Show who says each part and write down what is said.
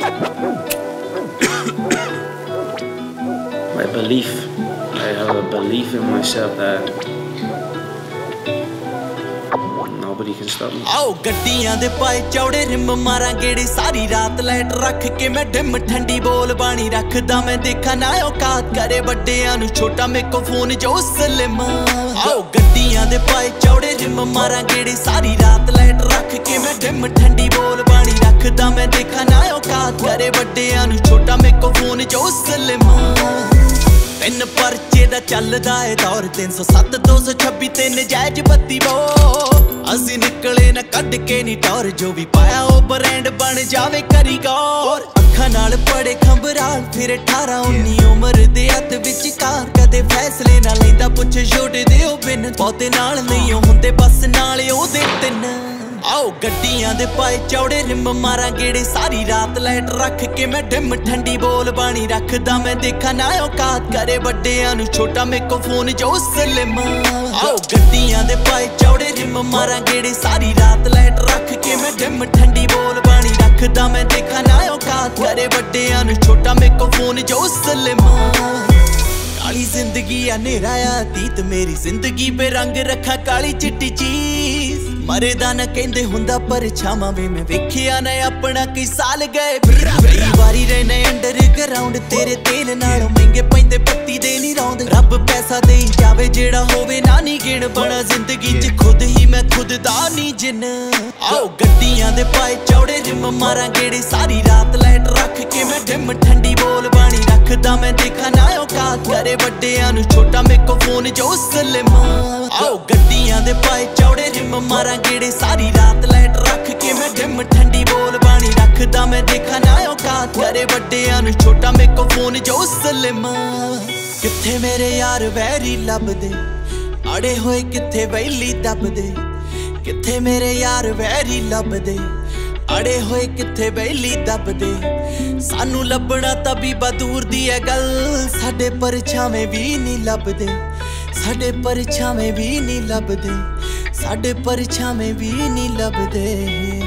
Speaker 1: My belief. I have a belief in myself that nobody can stop me.
Speaker 2: आओ गड्डियां दे पाए चौड़े rim मारा गेड़ी सारी रात लाइट रख के मैं डिम ठंडी बोल बाणी रखदा मैं देखा ना औकात करे बड्डियां नु छोटा मेरे को फोन जो सलिम आओ गड्डियां दे पाए चौड़े रिम मारा गेड़ी सारी रात लाइट रख के मैं डिम ठंडी बोल बाणी रखदा मैं देखा ना औकात करे बड्डियां नु छोटा मेरे को फोन जो सलिम ਤਿੰਨ ਪਰਚੇ ਦਾ ਚੱਲਦਾ ਏ ਦੌਰ 307 226 ਤੇ ਨਜਾਇਜ਼ ਬੱਤੀ ਬੋ ਅਸੀਂ ਨਿਕਲੇ ਨਾ ਕੱਢ ਕੇ ਨੀ ਟੌਰ ਜੋ ਵੀ ਪਾਇਆ ਉਹ ਬ੍ਰਾਂਡ ਬਣ ਜਾਵੇ ਕਰੀ ਗੌਰ ਅੱਖਾਂ ਨਾਲ ਪੜੇ ਖੰਬਰਾਲ ਫਿਰ 18 19 ਉਮਰ ਦੇ ਹੱਥ ਵਿੱਚ ਕਾਰ ਕਦੇ ਫੈਸਲੇ ਨਾ ਲੈਂਦਾ ਪੁੱਛ ਛੋਟੇ ਦੇ ਉਹ ਬਿਨ ਬਹੁਤੇ ਨਾਲ ਨਹੀਂ ਹੁੰਦੇ ਬਸ ਨਾਲ ਉਹਦੇ ਤਿੰਨ आओ गड्डियां दे पाए चौड़े रिम मारा गेड़े सारी रात लाइट रख के मैं डिम ठंडी बोल बाणी रखदा मैं देखा ना औकात करे बड्डियां नु छोटा मेरे को फोन जो सलिम आओ गड्डियां दे पाए चौड़े रिम मारा गेड़े सारी रात लाइट रख के मैं डिम ठंडी बोल बाणी रखदा मैं देखा ना औकात करे बड्डियां नु छोटा मेरे को फोन जो सलिम काली जिंदगी अनेरा अतीत मेरी जिंदगी पे रंग रखा काली चिट्टी चीज मरे दा न कहंदे हुंदा पर छावां वे मैं वेखिया ना अपना कई साल गए कई वारी रहने अंडरग्राउंड तेरे तेल नालों महंगे पैंदे पत्ती दे नी रौंद रब पैसा दे जावे जेड़ा होवे ना नी गिण बना जिंदगी च खुद ही मैं खुद दा नी जिन आओ गड्डियां दे पाए चौड़े रिम मारा गेड़े सारी रात लाइट रख के मैं डिम ठंडी बोल बाणी रखदा मैं देखा ना औकात करे बड्डियां नु छोटा मेरे को फोन जो सलिम आओ गड्डियां दे पाए चौड़े रिम मारा गेड़े सारी रात लाइट रख के मैं डिम ठंडी बोल बाणी रखदा मैं देखा ना औकात करे बड्डियां नु छोटा मेरे को फोन जो सलिम किथे मेरे यार वैरी लभदे अड़े होए किथे वैली दबदे किथे मेरे यार वैरी लभदे अड़े होए किथे वैली दबदे सानू लभना तबीबा दूर दी है गल साडे परछावें भी नहीं लभदे साडे परछावें भी नहीं लभदे साडे परछावें भी नहीं लभदे।